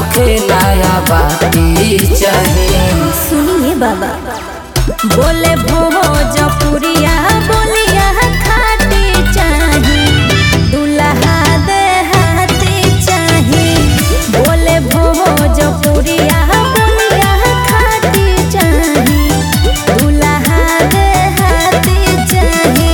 होके नया बाती चाहिए। सुनिए बाबा बोले भोजपुरिया बोलिया खाती चाही दुल्हा देहाती चाही। बोले भोजपुरिया बोलिया खाती चाही दुल्हा देहाती चाही।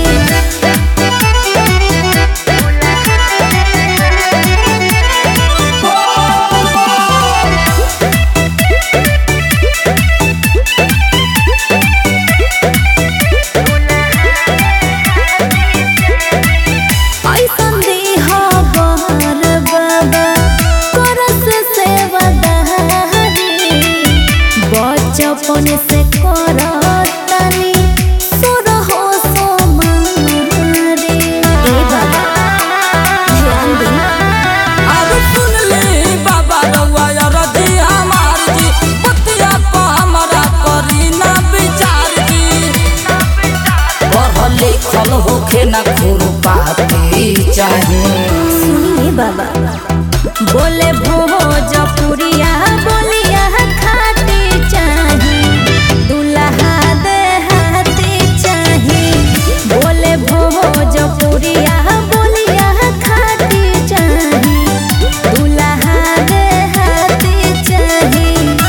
बचपन से करतनी सुर हो सोमारे। ए बाबा ध्यान दी। अब सुन ले बाबा रउआ रजी हमार जी बतिया को हमारा करी ना विचार जी। पढ़ल लिखल होके ना खुरपाती चाहिए। सुनिए बाबा बोले भोजपुरिया बोलिया खाती चाही दुल्हा देहाती चाही। बोले भोजपुरिया बोलिया खाती चाही दुल्हा देहाती चाही।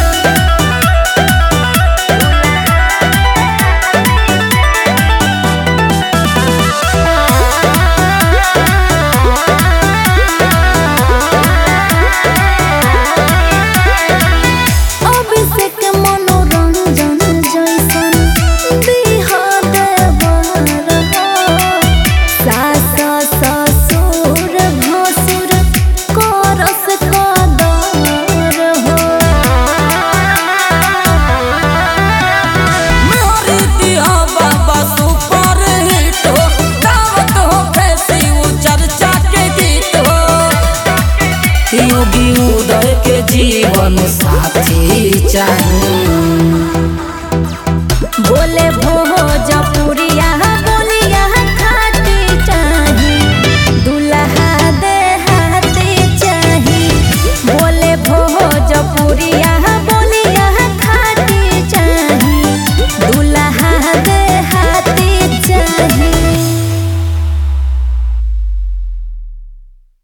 योगी उदय के जीवन साथी चाहिए। बोले